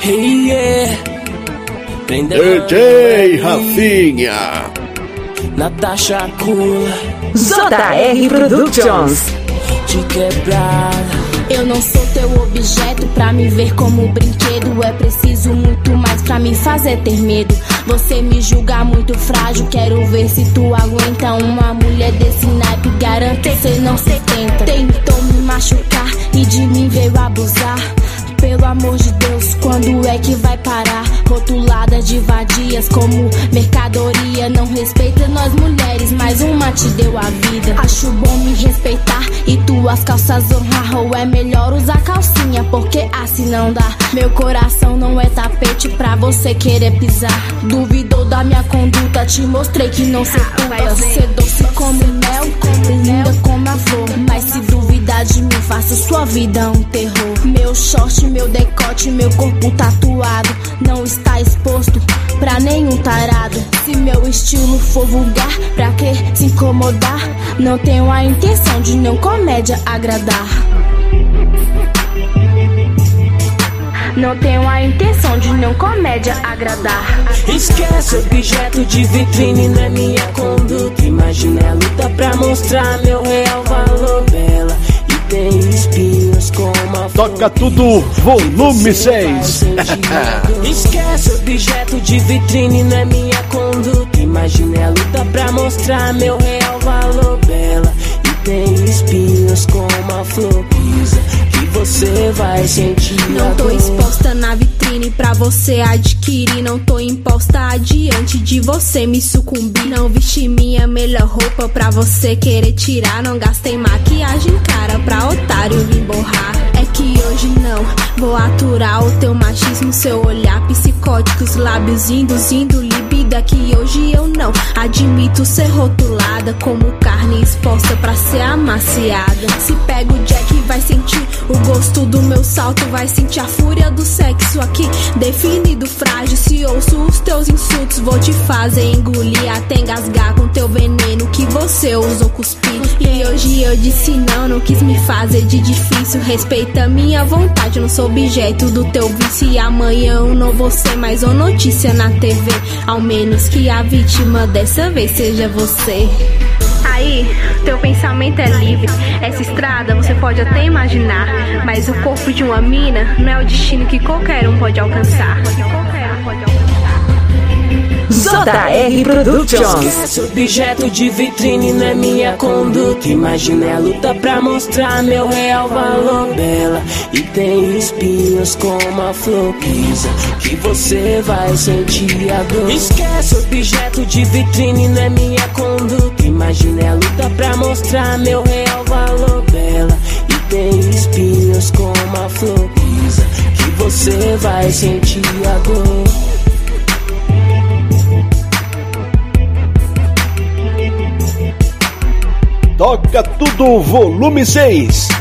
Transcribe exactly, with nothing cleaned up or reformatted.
Hey, yeah. D J Rafinha, Natasha Cool, J R Productions. de quebrada. Eu não sou teu objeto pra me ver como brinquedo. É preciso muito mais pra me fazer ter medo. Você me julga muito frágil, quero ver se tu aguenta. Uma mulher desse naipe, garanto cê não se tenta. Tentou me machucar e de mim veio abusar. Pelo amor de Deus, quando é que vai parar? Rotulada de vadias como mercadoria. Não respeita nós mulheres, mas uma te deu a vida. Acho bom me respeitar e tuas calças honrar. Ou é melhor usar calcinha, porque assim não dá. Meu coração não é tapete pra você querer pisar. Duvidou da minha conduta, te mostrei que não sei culpa. Ser doce como mel, linda como a flor. Mas se duvidar de mim, faço sua vida um terror. Meu short, meu decote, meu corpo tatuado não está exposto pra nenhum tarado. Se meu estilo for vulgar, pra que se incomodar? Não tenho a intenção de não comédia agradar. Não tenho a intenção de não comédia agradar. Esquece objeto de vitrine na minha conduta. Imagina a luta pra mostrar meu real valor dela. E tem espinhos como a toca tudo, volume seis. Esquece objeto de vitrine na minha conduta. Imagina a luta pra mostrar meu real valor dela. E tem espinhos como a flor pisa, que você vai sentir. Não tô exposta na vitrine pra você adquirir. Não tô imposta adiante de você me sucumbir. Não vesti minha melhor roupa pra você querer tirar. Não gastei maquiagem cara pra otário vir borrar. É que hoje não vou aturar o teu machismo, seu olhar psicótico, os lábios induzindo libido. É que hoje eu não admito ser rotulada como carne exposta pra ser amaciada. Se pega o Jack vai sentir o gosto do meu salto, vai sentir a fúria do sexo aqui definido frágil. Se ouço os teus insultos, vou te fazer engolir até engasgar com teu veneno que você usou cuspir. E hoje eu disse não, não quis me fazer de difícil. Respeita minha vontade, eu não sou objeto do teu vício. E amanhã eu não vou ser mais uma notícia na T V, ao menos que a vítima dessa vez seja você. Aí, teu pensamento é livre. Essa estrada você pode até imaginar, mas o corpo de uma mina não é o destino que qualquer um pode alcançar. J R Productions. Esquece objeto de vitrine na minha conduta. Imagina a luta pra mostrar meu real valor dela. E tem espinhos como a flor pisa, que você vai sentir a dor. Esquece objeto de vitrine na minha conduta. Imagina a luta pra mostrar meu real valor dela. E tem espinhos como a flor pisa, que você vai sentir a dor. Toca tudo, volume seis.